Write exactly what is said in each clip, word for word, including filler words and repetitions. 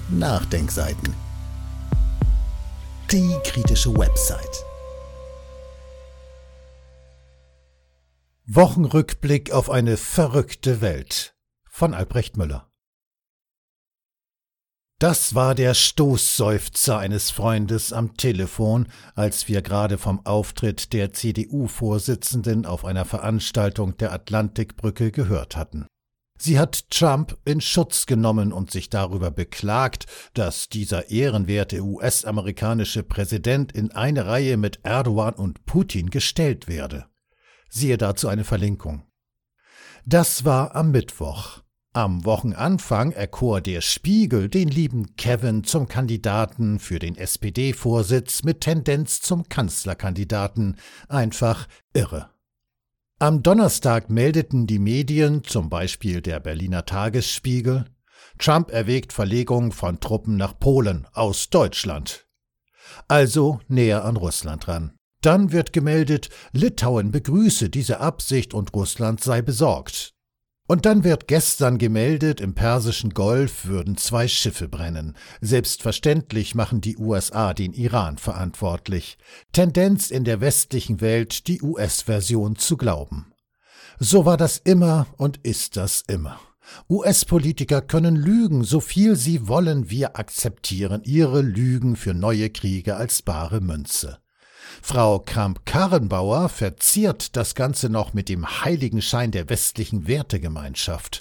Nachdenkseiten. Die kritische Website. Wochenrückblick auf eine verrückte Welt von Albrecht Müller. Das war der Stoßseufzer eines Freundes am Telefon, als wir gerade vom Auftritt der C D U-Vorsitzenden auf einer Veranstaltung der Atlantikbrücke gehört hatten. Sie hat Trump in Schutz genommen und sich darüber beklagt, dass dieser ehrenwerte U S-amerikanische Präsident in eine Reihe mit Erdogan und Putin gestellt werde. Siehe dazu eine Verlinkung. Das war am Mittwoch. Am Wochenanfang erkor der Spiegel den lieben Kevin zum Kandidaten für den S P D-Vorsitz mit Tendenz zum Kanzlerkandidaten. Einfach irre. Am Donnerstag meldeten die Medien, zum Beispiel der Berliner Tagesspiegel, Trump erwägt Verlegung von Truppen nach Polen aus Deutschland. Also näher an Russland ran. Dann wird gemeldet, Litauen begrüße diese Absicht und Russland sei besorgt. Und dann wird gestern gemeldet, im Persischen Golf würden zwei Schiffe brennen. Selbstverständlich machen die U S A den Iran verantwortlich. Tendenz in der westlichen Welt, die U S-Version zu glauben. So war das immer und ist das immer. U S-Politiker können lügen, so viel sie wollen, wir akzeptieren ihre Lügen für neue Kriege als bare Münze. Frau Kramp-Karrenbauer verziert das Ganze noch mit dem Heiligenschein der westlichen Wertegemeinschaft.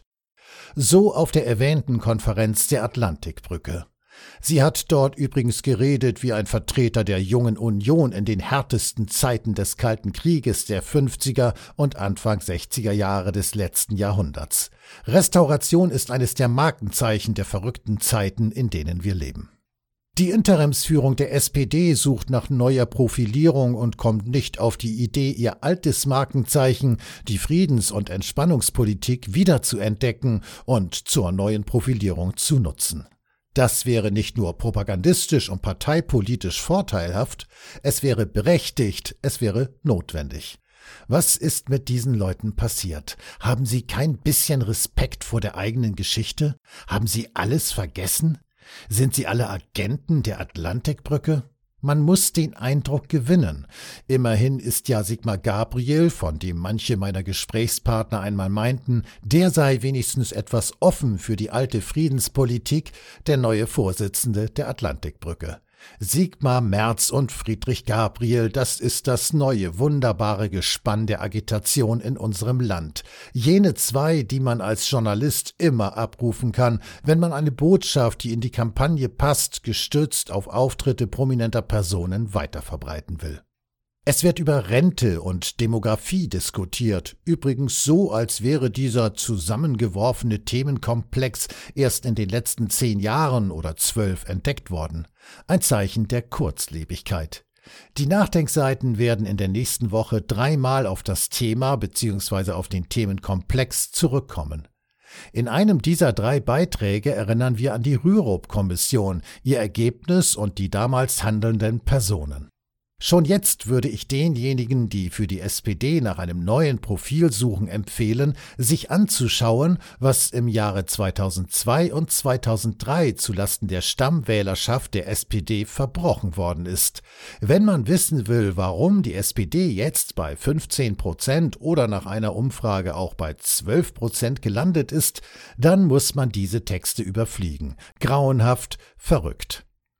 So auf der erwähnten Konferenz der Atlantikbrücke. Sie hat dort übrigens geredet wie ein Vertreter der Jungen Union in den härtesten Zeiten des Kalten Krieges der fünfziger und Anfang sechziger Jahre des letzten Jahrhunderts. Restauration ist eines der Markenzeichen der verrückten Zeiten, in denen wir leben. Die Interimsführung der S P D sucht nach neuer Profilierung und kommt nicht auf die Idee, ihr altes Markenzeichen, die Friedens- und Entspannungspolitik, wiederzuentdecken und zur neuen Profilierung zu nutzen. Das wäre nicht nur propagandistisch und parteipolitisch vorteilhaft, es wäre berechtigt, es wäre notwendig. Was ist mit diesen Leuten passiert? Haben sie kein bisschen Respekt vor der eigenen Geschichte? Haben sie alles vergessen? Sind sie alle Agenten der Atlantikbrücke? Man muss den Eindruck gewinnen. Immerhin ist ja Sigmar Gabriel, von dem manche meiner Gesprächspartner einmal meinten, der sei wenigstens etwas offen für die alte Friedenspolitik, der neue Vorsitzende der Atlantikbrücke. Sigmar, Merz und Friedrich Gabriel, das ist das neue, wunderbare Gespann der Agitation in unserem Land. Jene zwei, die man als Journalist immer abrufen kann, wenn man eine Botschaft, die in die Kampagne passt, gestützt auf Auftritte prominenter Personen weiterverbreiten will. Es wird über Rente und Demografie diskutiert, übrigens so, als wäre dieser zusammengeworfene Themenkomplex erst in den letzten zehn Jahren oder zwölf entdeckt worden. Ein Zeichen der Kurzlebigkeit. Die Nachdenkseiten werden in der nächsten Woche dreimal auf das Thema bzw. auf den Themenkomplex zurückkommen. In einem dieser drei Beiträge erinnern wir an die Rürup-Kommission, ihr Ergebnis und die damals handelnden Personen. Schon jetzt würde ich denjenigen, die für die S P D nach einem neuen Profil suchen, empfehlen, sich anzuschauen, was im Jahre zweitausendzwei und zweitausenddrei zulasten der Stammwählerschaft der S P D verbrochen worden ist. Wenn man wissen will, warum die S P D jetzt bei fünfzehn Prozent oder nach einer Umfrage auch bei zwölf Prozent gelandet ist, dann muss man diese Texte überfliegen. Grauenhaft, verrückt.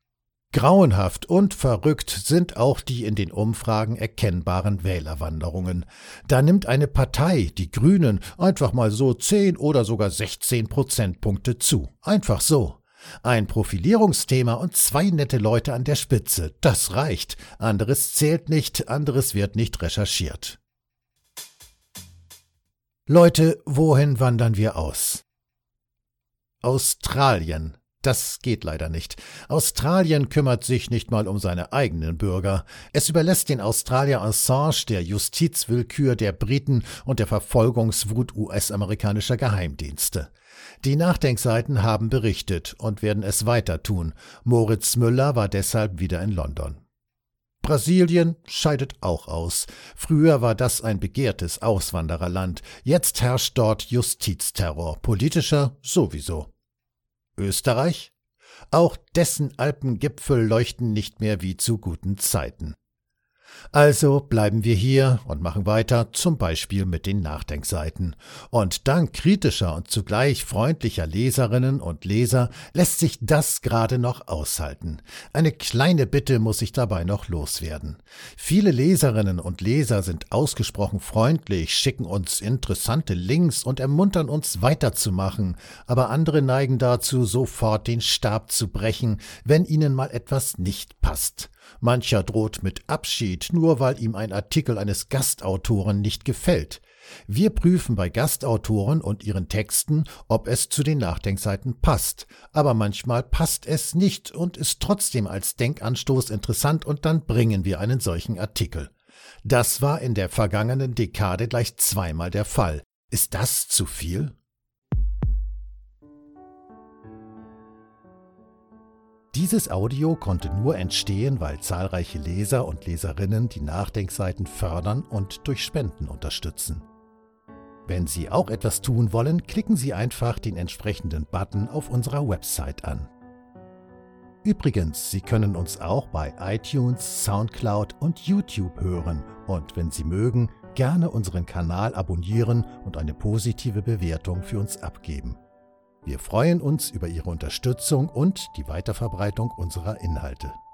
Grauenhaft und verrückt sind auch die in den Umfragen erkennbaren Wählerwanderungen. Da nimmt eine Partei, die Grünen, einfach mal so zehn oder sogar sechzehn Prozentpunkte zu. Einfach so. Ein Profilierungsthema und zwei nette Leute an der Spitze. Das reicht. Anderes zählt nicht, anderes wird nicht recherchiert. Leute, wohin wandern wir aus? Australien. Das geht leider nicht. Australien kümmert sich nicht mal um seine eigenen Bürger. Es überlässt den Australier Assange der Justizwillkür der Briten und der Verfolgungswut U S-amerikanischer Geheimdienste. Die Nachdenkseiten haben berichtet und werden es weiter tun. Moritz Müller war deshalb wieder in London. Brasilien scheidet auch aus. Früher war das ein begehrtes Auswandererland. Jetzt herrscht dort Justizterror, politischer sowieso. Österreich? Auch dessen Alpengipfel leuchten nicht mehr wie zu guten Zeiten. Also bleiben wir hier und machen weiter, zum Beispiel mit den Nachdenkseiten. Und dank kritischer und zugleich freundlicher Leserinnen und Leser lässt sich das gerade noch aushalten. Eine kleine Bitte muss ich dabei noch loswerden. Viele Leserinnen und Leser sind ausgesprochen freundlich, schicken uns interessante Links und ermuntern uns weiterzumachen, aber andere neigen dazu, sofort den Stab zu brechen, wenn ihnen mal etwas nicht passt. Mancher droht mit Abschied, nur weil ihm ein Artikel eines Gastautoren nicht gefällt. Wir prüfen bei Gastautoren und ihren Texten, ob es zu den Nachdenkseiten passt. Aber manchmal passt es nicht und ist trotzdem als Denkanstoß interessant und dann bringen wir einen solchen Artikel. Das war in der vergangenen Dekade gleich zweimal der Fall. Ist das zu viel? Dieses Audio konnte nur entstehen, weil zahlreiche Leser und Leserinnen die Nachdenkseiten fördern und durch Spenden unterstützen. Wenn Sie auch etwas tun wollen, klicken Sie einfach den entsprechenden Button auf unserer Website an. Übrigens, Sie können uns auch bei iTunes, Soundcloud und YouTube hören und wenn Sie mögen, gerne unseren Kanal abonnieren und eine positive Bewertung für uns abgeben. Wir freuen uns über Ihre Unterstützung und die Weiterverbreitung unserer Inhalte.